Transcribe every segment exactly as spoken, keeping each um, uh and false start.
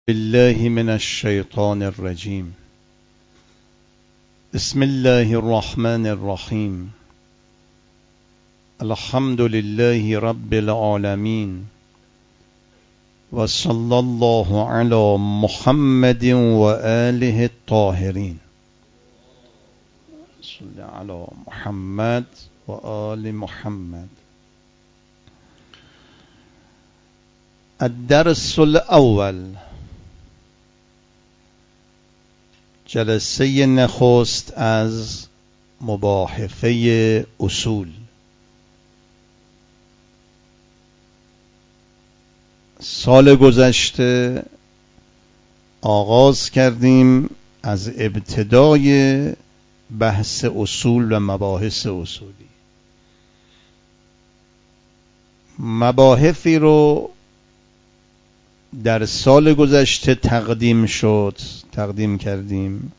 بالله من الشيطان الرجيم. بسم الله الرحمن الرحيم. الحمد لله رب العالمين، وصلى الله على محمد وآله الطاهرين. صل على محمد وآل محمد. الدرس الأول، جلسه نخست از مباحثه اصول. سال گذشته آغاز کردیم از ابتدای بحث اصول و مباحث اصولی. مباحثی رو در سال گذشته تقدیم شد تقدیم کردیم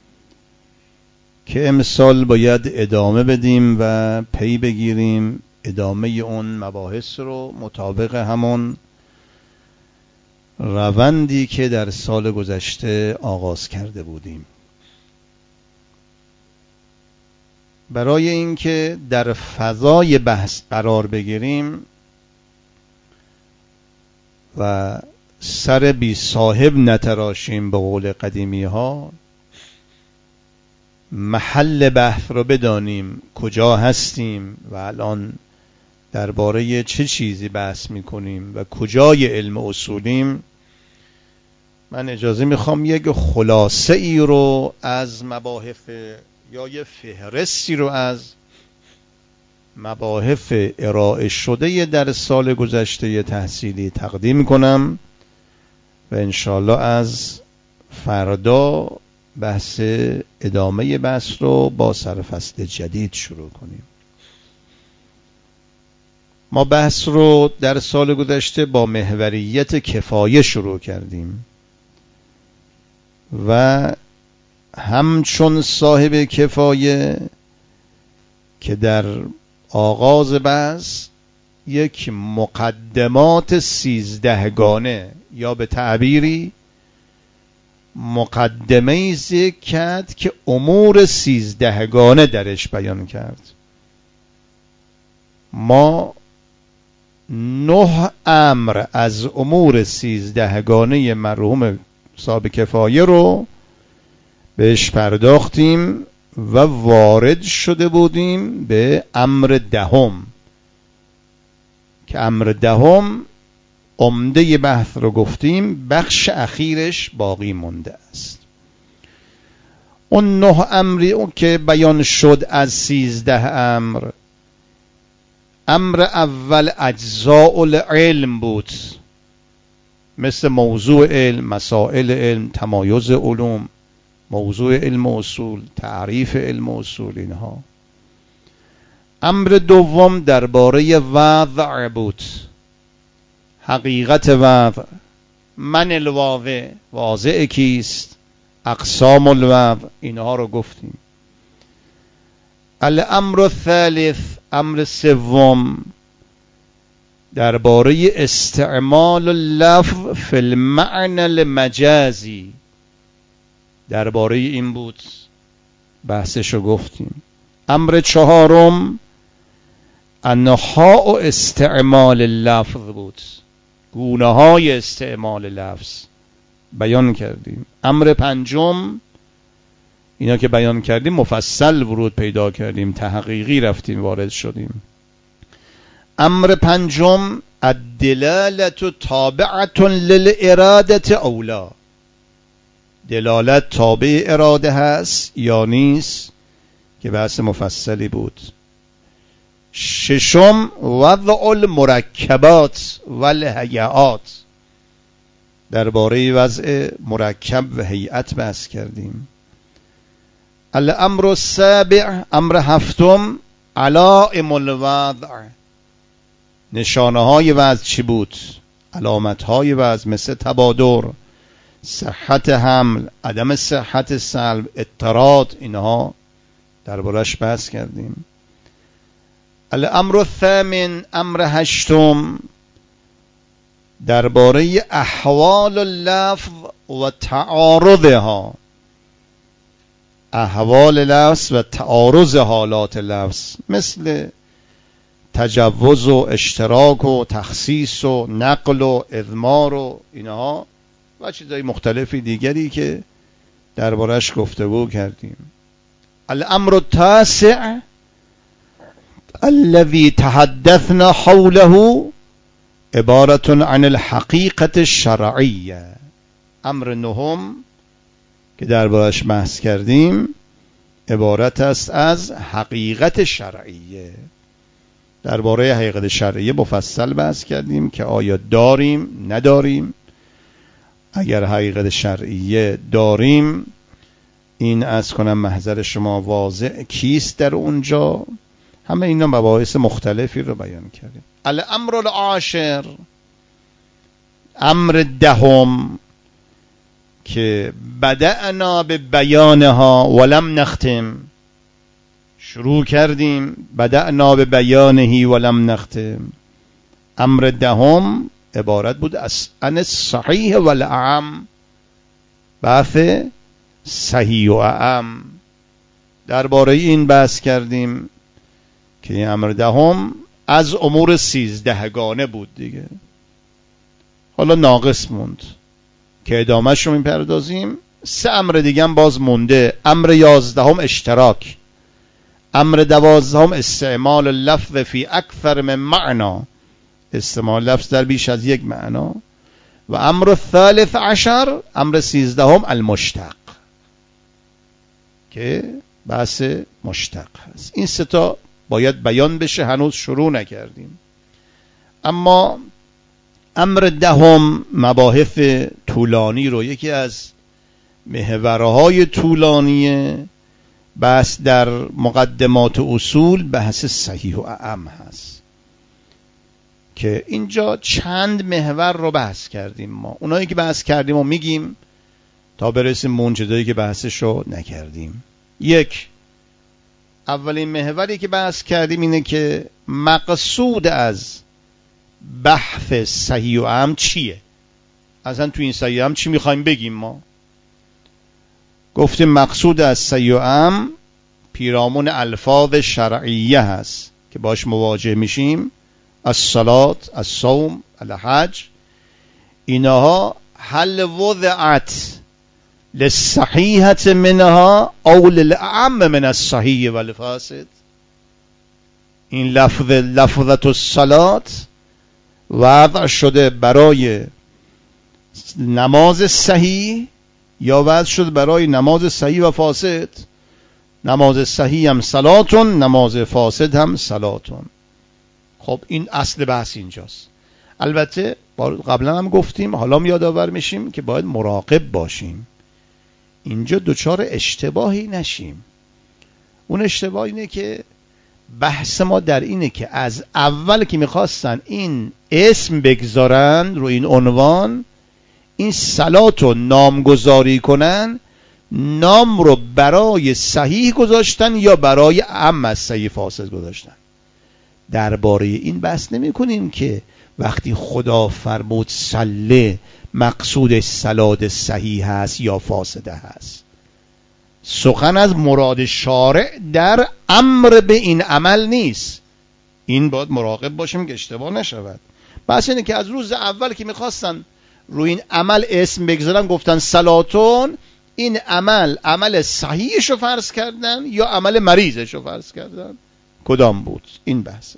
که امسال باید ادامه بدیم و پی بگیریم ادامه اون مباحث رو مطابق همون روندی که در سال گذشته آغاز کرده بودیم. برای اینکه در فضای بحث قرار بگیریم و سر بی صاحب نتراشیم به قول قدیمی ها، محل بحث رو بدانیم کجا هستیم و الان درباره چه چیزی بحث میکنیم و کجای علم اصولیم. من اجازه میخوام یک خلاصه ای رو از مباحث یا یک فهرستی رو از مباحث ارائه شده در سال گذشته تحصیلی تقدیم کنم و انشالله از فردا بحث ادامه بحث رو با سرفصل جدید شروع کنیم. ما بحث رو در سال گذشته با محوریت کفایه شروع کردیم و همچون صاحب کفایه که در آغاز بحث یک مقدمات سیزدهگانه یا به تعبیری مقدمه ذکر کرد که امور سیزدهگانه درش بیان کرد. ما نه امر از امور سیزدهگانه مرحوم صاحب کفایه رو بهش پرداختیم و وارد شده بودیم به امر دهم که امر دهم عمده بحث رو گفتیم، بخش اخیرش باقی مونده است. اون نه امری اون که بیان شد از سیزده امر، امر اول اجزاء العلم بود، مثل موضوع علم، مسائل علم، تمایز علوم، موضوع علم اصول، تعریف علم اصول، اینها. امر دوم درباره وضع بود، حقیقت وضع، من الواضع، واضع کیست، اقسام الوضع، اینها رو گفتیم. الامر الثالث، امر سوم درباره استعمال اللفظ فی المعنى المجازی، درباره این بود، بحثش رو گفتیم. امر چهارم انواع استعمال لفظ بود، گونه های استعمال لفظ بیان کردیم. امر پنجم، اینا که بیان کردیم مفصل ورود پیدا کردیم، تحقیقی رفتیم وارد شدیم. امر پنجم الدلالت تابعة للإرادة اولا، دلالت تابع اراده هست یا نیست، که بحث مفصلی بود. ششم وضع المرکبات والهیئات، درباره وضع مرکب و هیئت بحث کردیم. الامر السابع، امر هفتم علائم الوضع، نشانه های وضع چی بود، علامت های وضع مثل تبادر، صحت حمل، عدم صحت سلب، اضطراد، اینها دربارش بحث کردیم. الامر الثامن، امر هشتم درباره احوال اللفظ و تعارضها، احوال لفظ و تعارض حالات لفظ، مثل تجوز و اشتراک و تخصیص و نقل و اضمار و اینها و چیزهای مختلفی دیگری که دربارش گفتگو کردیم. الامر التاسع الذي تحدثنا حوله عبارة عن الحقیقة الشرعیه. امر نهم که دربارش بحث کردیم عبارت است از حقیقت شرعیه. درباره حقیقت شرعیه مفصل بحث کردیم که آیا داریم نداریم. اگر حقیقت شرعیه داریم، این از کنم محضر شما واضح کیست در اونجا. همه اینا مباحث مختلفی رو بیان کردیم. الامر العاشر، امر دهم که بدأنا به بیانها ولم نختم، شروع کردیم بدأنا به بیانه ولم نختم. امر دهم عبارت بود از ان الصحیح والاعم، بحث صحیح و اعم. درباره این بحث کردیم که این امر دهم از امور سیزدهگانه بود دیگه، حالا ناقص موند که ادامهش رو میپردازیم. سه امر دیگه هم باز مونده. امر یازدهم اشتراک، امر دوازدهم استعمال اللفظ فی اکثر من معنا، استعمال لفظ در بیش از یک معنا. و امر الثالث عشر، امر سیزدهم المشتق که بحث مشتق هست. این سه تا باید بیان بشه، هنوز شروع نکردیم. اما امر دهم مباحث طولانی رو، یکی از محورهای طولانی بحث در مقدمات اصول بحث صحیح و اعم هست که اینجا چند محور رو بحث کردیم. ما اونایی که بحث کردیم و میگیم تا برسیم به اون چیزایی که بحثش رو نکردیم. یک، اولین محوری که بحث کردیم اینه که مقصود از بحث صحیح و اعم چیه؟ اصلا تو این صحیح و اعم چی میخوایم بگیم؟ ما گفتیم مقصود از صحیح و اعم پیرامون الفاظ شرعیه هست که باش مواجه میشیم، الصلاة، الصوم، الحج. اینها هل وضعت للصحیحة منها او للأعم من الصحیح والفاسد. این لفظ لفظة الصلاة وضع شده برای نماز صحیح یا وضع شده برای نماز صحیح و فاسد؟ نماز صحیح هم صلاتون، نماز فاسد هم صلاتون. خب این اصل بحث اینجاست. البته قبلا هم گفتیم، حالا هم یادآور میشیم که باید مراقب باشیم اینجا دوچار اشتباهی نشیم. اون اشتباه اینه که بحث ما در اینه که از اول که میخواستن این اسم بگذارن رو این عنوان، این صلات رو نامگذاری کنن، نام رو برای صحیح گذاشتن یا برای اعم از صحیح فاسد گذاشتن. درباره این بحث نمی کنیم که وقتی خدا فرمود صله مقصود صلات صحیح هست یا فاسده هست. سخن از مراد شارع در امر به این عمل نیست. این باید مراقب باشیم که اشتباه نشود. بحث اینه که از روز اول که میخواستن روی این عمل اسم بگذارن گفتن صلاتون، این عمل عمل صحیحش رو فرض کردن یا عمل مریضش رو فرض کردن؟ کدام بود؟ این بحثه.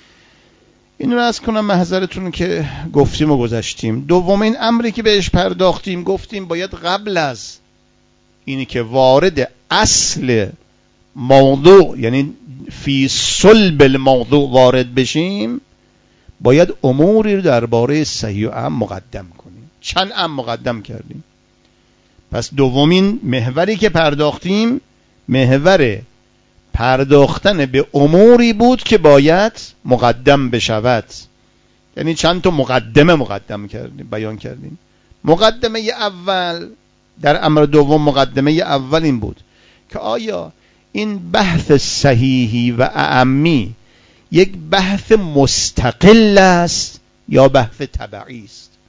این رو از کنم محضرتون که گفتیم و گذاشتیم. دومین امری که بهش پرداختیم گفتیم باید قبل از اینی که وارد اصل موضوع یعنی فی صلب الموضوع وارد بشیم، باید اموری رو درباره صحیح و اعم مقدم کنیم. چند امر مقدم کردیم. پس دومین محوری که پرداختیم محور پرداختن به اموری بود که باید مقدم بشود. یعنی چند تا مقدمه مقدم کردیم، بیان کردیم. مقدمه اول در امر دوم، مقدمه اول این بود که آیا این بحث صحیحی و اعمی یک بحث مستقل است یا بحث تبعی است؟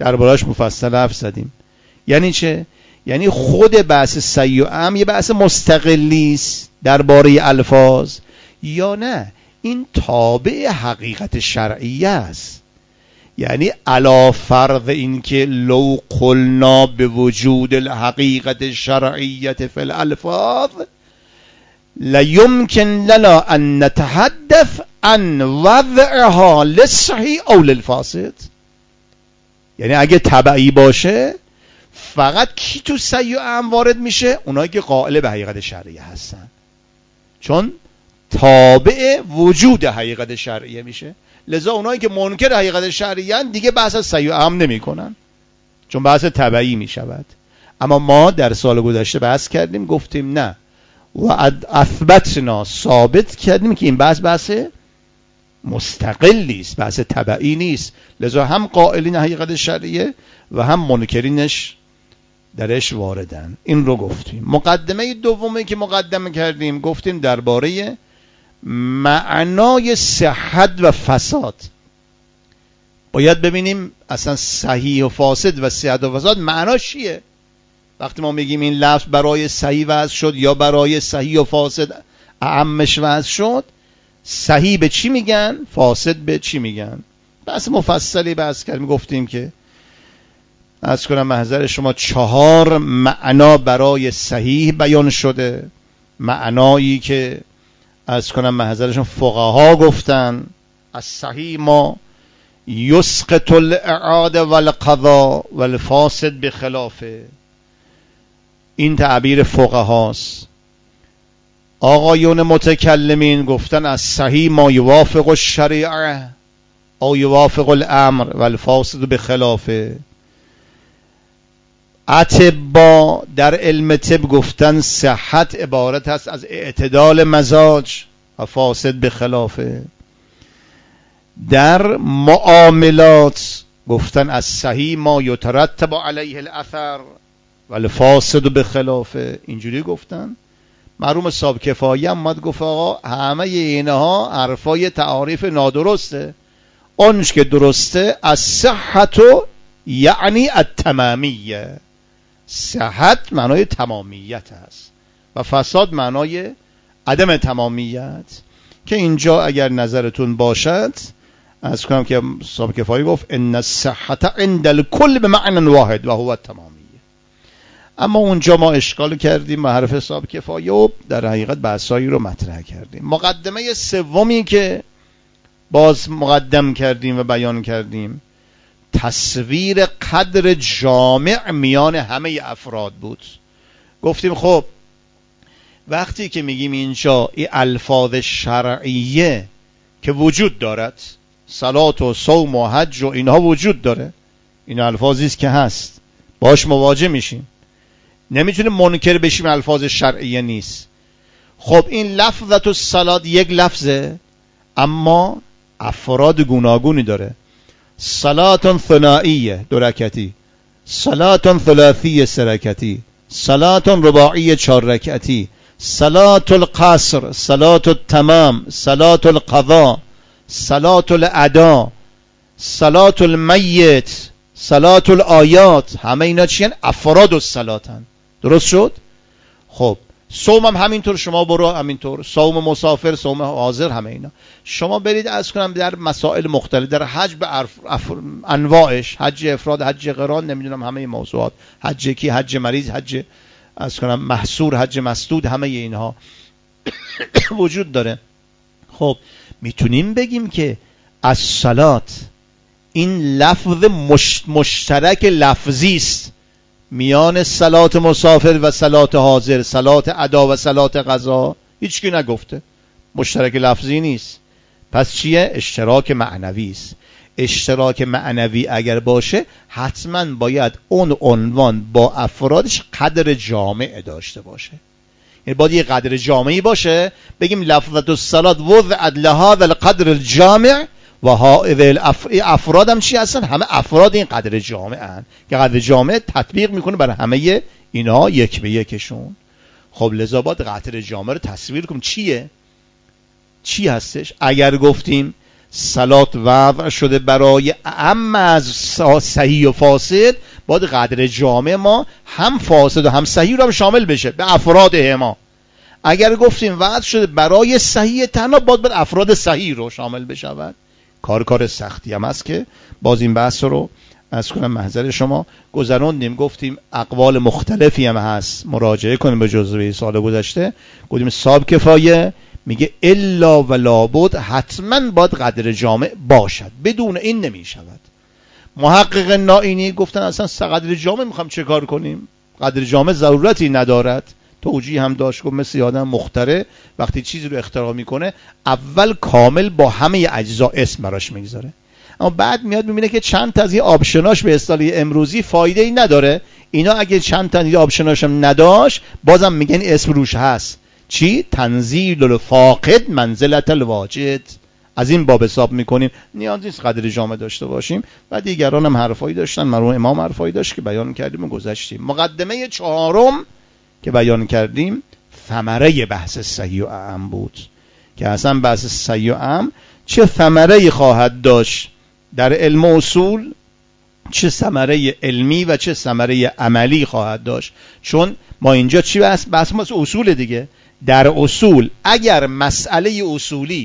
درباره‌اش مفصل حرف زدیم. یعنی چه؟ یعنی خود بحث صحیح و اعم یه بحث مستقلی است درباره الفاظ، یا نه این تابع حقیقت شرعیه است. یعنی علا فرض این که لو قلنا به وجود الحقیقت شرعیت فی الالفاظ لیمکن لنا ان نتحدث عن وضعها للصحیح او للفاسد. یعنی اگه تبعی باشه فقط کی تو صحیح و اعم وارد میشه؟ اونایی که قائل به حقیقت شرعیه هستن، چون تابع وجود حقیقت شرعیه میشه. لذا اونایی که منکر حقیقت شرعیه هستن دیگه بحث از صحیح و اعم نمی کنن، چون بحث تبعی میشود. اما ما در سال گذشته بحث کردیم، گفتیم نه و اثبتنا، ثابت کردیم که این بحث بحث مستقلی است، بحث تبعی نیست. لذا هم قائلین حقیقت شرعیه و هم منکرینش درش واردن. این رو گفتیم. مقدمه دومی که مقدمه کردیم گفتیم درباره معنای صحت و فساد. باید ببینیم اصلا صحیح و فاسد و صحت و فساد معناش چیه. وقتی ما میگیم این لفظ برای صحیح وضع شد یا برای صحیح و فاسد اعمش وضع شد، صحیح به چی میگن، فاسد به چی میگن؟ بس مفصلی بحث کردیم. گفتیم که از کنم محضر شما چهار معنا برای صحیح بیان شده، معنایی که از کنم محضرشون فقها گفتن از صحیح ما یسقط الاعاده والقضاء والفاسد بخلافه. این تعبیر فقهاست. آقایون متکلمین گفتن از صحیح ما یوافق الشریعه او یوافق الامر والفاسد بخلافه. اطباء در علم طب گفتن صحت عبارت است از اعتدال مزاج و فاسد به خلافه. در معاملات گفتن از صحیح ما یترتب علیه الاثر و الفاسد به خلافه. اینجوری گفتن. مرحوم صاحب کفایی هم اومد گفت آقا همه اینها حرفای تعاریف نادرسته، اونش که درسته از صحت یعنی التمامیه. صحت معنای تمامیت است و فساد معنای عدم تمامیت، که اینجا اگر نظرتون باشد از کنم که صاحب کفایی گفت ان الصحت عند الکل بمعنى واحد و هو التمامیه. اما اونجا ما اشکال کردیم و حرف صاحب کفایی و در حقیقت بحثایی رو مطرح کردیم. مقدمه سومی که باز مقدم کردیم و بیان کردیم تصویر قدر جامع میان همه افراد بود. گفتیم خب وقتی که میگیم اینجا این الفاظ شرعیه که وجود دارد، صلات و صوم و حج و اینها وجود داره، این الفاظی است که هست، باش مواجه میشیم، نمیتونیم منکر بشیم الفاظ شرعیه نیست. خب این لفظت و صلات یک لفظه اما افراد گوناگونی داره. صلات ثنائیه دو رکعتی، صلات ثلاثیه سه رکعتی، صلات رباعیه چهار رکعتی، صلات القصر، صلات التمام، صلات القضاء، صلات الاداء، صلات المیت، صلات الآیات. همه اینا چی هن؟ افراد الصلاتن. درست شد؟ خب صوم هم همینطور، شما برو همینطور، صوم مسافر، صوم حاضر، همه اینا. شما برید از کنم در مسائل مختلف، در حج به عرف... عف... انواعش، حج افراد، حج قران، نمیدونم همه موضوعات، حج کی، حج مریض، حج از کنم محصور، حج مسدود، همه اینها وجود داره. خب میتونیم بگیم که از صلات این لفظ مش... مشترک لفظی است میان صلات مسافر و صلات حاضر، صلات ادا و صلات قضا. هیچ کی نگفته، مشترک لفظی نیست. پس چیه؟ اشتراک معنوی است. اشتراک معنوی اگر باشه حتما باید اون عنوان با افرادش قدر جامع داشته باشه. یعنی باید یه قدر جامعی باشه، بگیم لفظت الصلات وضعت لهذا القدر الجامع و هؤلاء افراد هم چی هستن؟ همه افراد این قدر جامع هستن که قدر جامع تطبیق میکنه برای همه اینها یک به یکشون. خب لذا باید قدر جامع رو تصویر کنیم چیه؟ چی هستش؟ اگر گفتیم صلات وضع شده برای اعم از صحیح و فاسد، باید قدر جامع ما هم فاسد و هم صحیح رو هم شامل بشه به افراد ما. اگر گفتیم وضع شده برای صحیح تنها، باید بر افراد صحیح رو شامل بشود. کار کار سختی هم است که باز این بحث رو از کنم محضر شما گذروندیم. گفتیم اقوال مختلفی هم هست، مراجعه کنیم به جزوه سال گذشته. گفتیم صاحب کفایه میگه الا و لابد، حتما باید قدر جامع باشد، بدون این نمی شود. محقق نائینی گفتن اصلا قدر جامع میخوام چه کار کنیم، قدر جامع ضرورتی ندارد. توجیه هم داشت، گفت مثل آدم مخترع وقتی چیزی رو اختراع میکنه اول کامل با همه اجزا اسم براش میگذاره، اما بعد میاد میبینه که چند تا از این آپشناش به اصطلاح امروزی فایده ای نداره. اینا اگه چند تا از آپشناش هم نداشت بازم میگن اسم روش هست. چی؟ تنزیل الفاقد منزلت الواجد. از این باب حساب میکنیم نیاز نیست قدر جامع داشته باشیم. و دیگران هم حرفایی داشتن، مرحوم امام حرفایی داشت که بیان کردیم و گذشتیم. مقدمه چهارم که بیان کردیم ثمره بحث صحیح و اعم بود، که اصلا بحث صحیح و اعم چه ثمره‌ای خواهد داشت در علم اصول، چه ثمره علمی و چه ثمره عملی خواهد داشت. چون ما اینجا چی بحث بحث ما اصول دیگه. در اصول اگر مسئله اصولی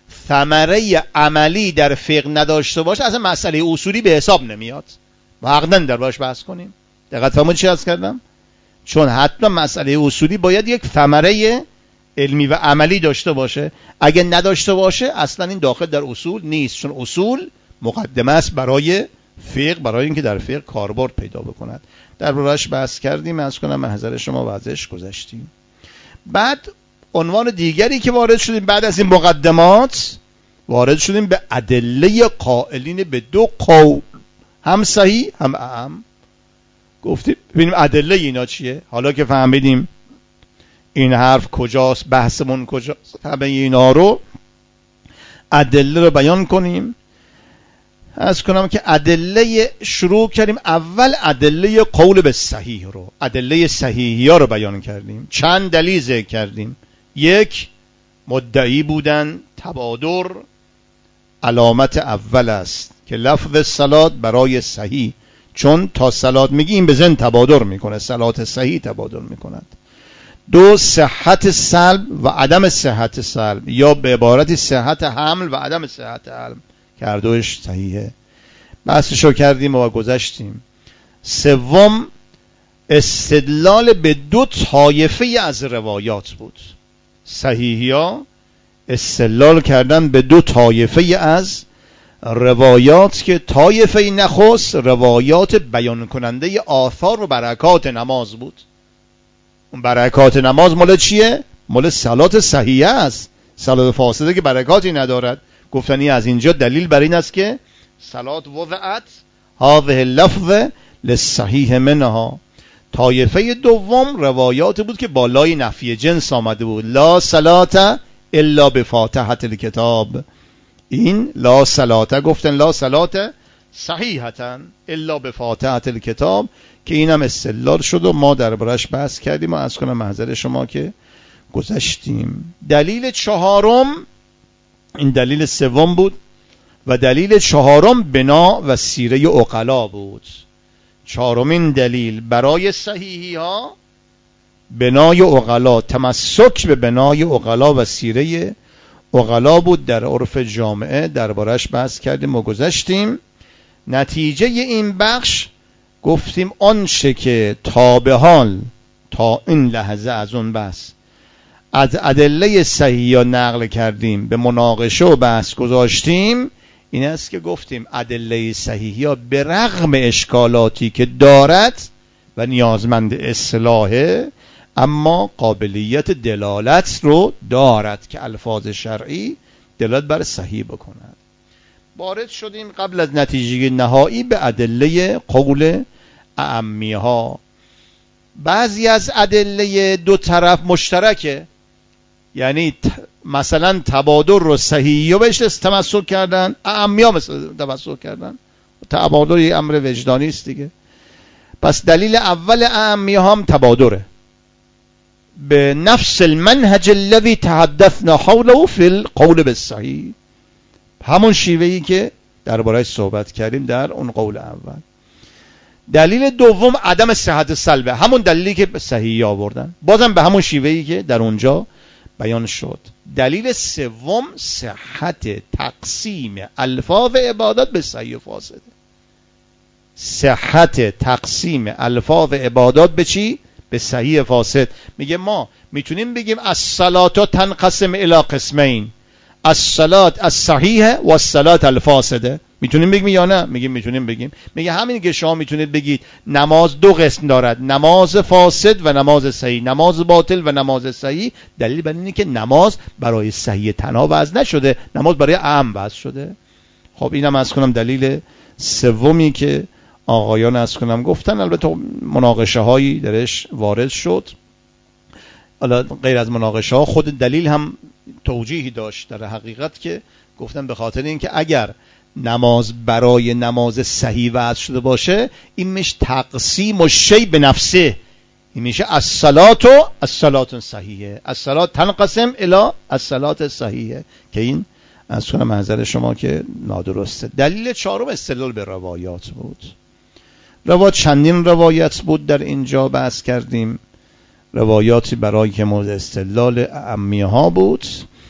ثمره عملی در فقه نداشته باشه، اصلا مسئله اصولی به حساب نمیاد و حقا در باش بحث کنیم. دقت فرمودید چی عرض کردم؟ چون حتما مسئله اصولی باید یک ثمره علمی و عملی داشته باشه. اگه نداشته باشه اصلا این داخل در اصول نیست، چون اصول مقدمه است برای فقه، برای اینکه در فقه کاربرد پیدا بکند. در بارش بحث کردیم، از کنم محضر شما وضعش گذاشتیم. بعد عنوان دیگری که وارد شدیم بعد از این مقدمات، وارد شدیم به ادله قائلین به دو قول، هم صحیح هم اعم. گفتیم ببینیم ادله اینا چیه. حالا که فهمیدیم این حرف کجاست، بحثمون کجاست، همه اینا رو ادله رو بیان کنیم. از کنم که ادله شروع کردیم. اول ادله قول به صحیح رو، ادله صحیحی ها رو بیان کردیم. چند دلیل ذکر کردیم. یک، مدعی بودن تبادر علامت اول است که لفظ صلات برای صحیح، چون تا صلات میگیم به ذهن تبادر میکنه، صلات صحیح تبادر میکند. دو، صحت سلب و عدم صحت سلب، یا به عبارتی صحت حمل و عدم صحت حمل، که هر دوش صحیحه. بحثشو کردیم و گذشتیم. سوم، استدلال به دو طایفه از روایات بود. صحیحیا استدلال کردن به دو طایفه از روایات که طایفه نخست روایات بیان کننده آثار و برکات نماز بود. اون برکات نماز مال چیه؟ مال صلات صحیحه است. صلات فاسده که برکاتی ندارد. گفتنی از اینجا دلیل بر این است که صلات وضعت هذه اللفظ للصحیح منها. طایفه دوم روایات بود که بالای نفی جنس آمده بود. لا صلات الا بفاتحه الکتاب. این لا صلات گفتن لا صلات صحیحتا الا بفاتحه الکتاب، که اینم استدلال شد و ما دربارش بحث کردیم و از کنم محضر شما که گذشتیم. دلیل چهارم، این دلیل سوم بود و دلیل چهارم بنا و سیره عقلا بود. چهارمین دلیل برای صحیحی ها بنای عقلا، تمسک به بنای عقلا و سیره عقلا بود. در عرف جامعه دربارش بحث کردیم و گذشتیم. نتیجه این بخش گفتیم آنچه که تا به حال تا این لحظه از اون بحث از ادله صحیحی نقل کردیم، به مناقشه و بحث گذاشتیم، این است که گفتیم ادله صحیحی ها به رغم اشکالاتی که دارد و نیازمند اصلاحه، اما قابلیت دلالت رو دارد که الفاظ شرعی دلالت بر صحیح بکند. وارد شدیم قبل از نتیجه نهایی به ادله قول اعمی ها. بعضی از ادله دو طرف مشترکه، یعنی مثلا تبادر رو صحیحی ها بهش تمسک کردن، اعمی ها مثلا تمسک کردن. تبادر یه امر وجدانی است دیگه. پس دلیل اول اعمی ها هم تبادره به نفس المنهج الذي تحدثنا حوله في القول بالصحيح. همون شیوهی که درباره‌اش صحبت کردیم در اون قول اول. دلیل دوم عدم صحت سلبه، همون دلیلی که صحیحی آوردن، بازم به همون شیوهی که در اونجا بیان شد. دلیل سوم صحت تقسیم الفاظ عبادات به صحیح و فاسده. صحت تقسیم الفاظ عبادات به چی؟ به صحیح فاسد. میگه ما میتونیم بگیم الصلاة تنقسم الی قسمین، الصلاة الصحیحه و الصلاة الفاسده. میتونیم بگیم یا نه؟ میگیم میتونیم بگیم. میگه همین که شما میتونید بگید نماز دو قسم دارد، نماز فاسد و نماز صحیح، نماز باطل و نماز صحیح. دلیل بر اینه که نماز برای صحیح تنها وضع نشده، نماز برای عام وضع شده. خب اینم از کنم دلیل سومی که آقایان از کنم گفتن. البته مناقشه هایی درش وارد شد. حالا غیر از مناقشه ها خود دلیل هم توجیهی داشت در حقیقت، که گفتن به خاطر اینکه اگر نماز برای نماز صحیح وضع شده باشه، این میشه تقسیم و شی به نفسه، این میشه الصلاة و الصلاة صحیحه، الصلاة تنقسم الی الصلاة صحیحه، که این از کنم منظر شما که نادرسته. دلیل چهارم استدلال به روایات بود. روایات چندین روایت بود در اینجا بحث کردیم. روایاتی برای که مورد استدلال اعمیه ها بود،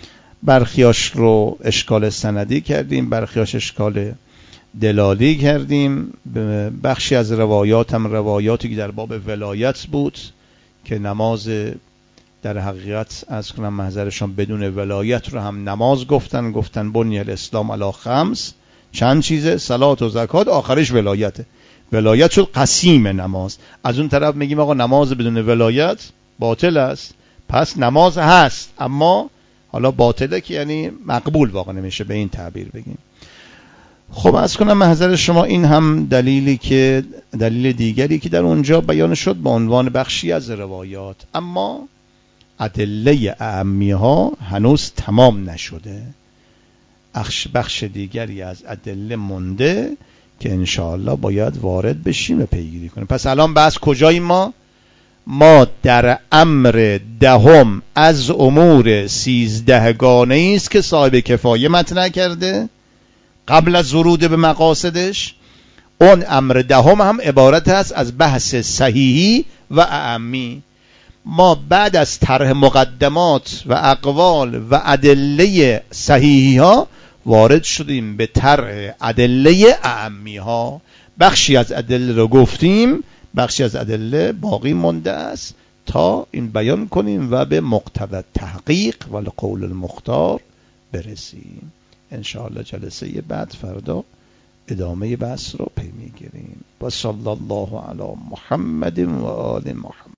برخیاش رو اشکال سندی کردیم، برخیاش اشکال دلالی کردیم. بخشی از روایات هم روایاتی که در باب ولایت بود که نماز در حقیقت از کنم محضرشان بدون ولایت رو هم نماز گفتن. گفتن بنی الاسلام علی خمس، چند چیزه؟ صلات و زکات، آخرش ولایته. ولایت شد قسیم نماز. از اون طرف میگیم آقا نماز بدون ولایت باطل است، پس نماز هست اما حالا باطله، که یعنی مقبول واقع نمیشه به این تعبیر بگیم. خب از کنم محضر شما این هم دلیلی که دلیل دیگری که در اونجا بیان شد به عنوان بخشی از روایات. اما ادله اعمیه ها هنوز تمام نشده، بخش بخش دیگری از ادله مونده که انشاءالله باید وارد بشیم و پیگیری کنیم. پس الان بحث کجاییم ما؟ ما در امر دهم از امور سیزدهگانه است که صاحب کفایه مطرح کرده قبل از ورود به مقاصدش. اون امر دهم هم عبارت است از بحث صحیحی و اعمی. ما بعد از طرح مقدمات و اقوال و ادله صحیحی ها وارد شدیم به طرح ادله اعمی ها. بخشی از ادله رو گفتیم، بخشی از ادله باقی مونده است تا این بیان کنیم و به مقتضی تحقیق و القول المختار برسیم. انشاءالله جلسه بعد فردا ادامه بحث رو پی میگیریم. و صلی الله علی محمد و آل محمد.